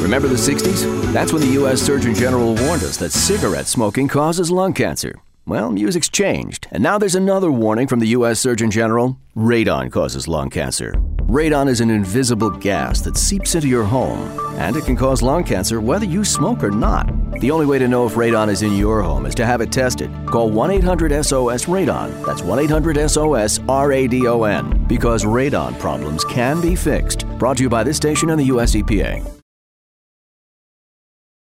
Remember the 60s? That's when the U.S. Surgeon General warned us that cigarette smoking causes lung cancer. Well, music's changed, and now there's another warning from the U.S. Surgeon General. Radon causes lung cancer. Radon is an invisible gas that seeps into your home, and it can cause lung cancer whether you smoke or not. The only way to know if radon is in your home is to have it tested. Call 1-800-SOS-RADON. That's 1-800-SOS-RADON. Because radon problems can be fixed. Brought to you by this station and the U.S. EPA.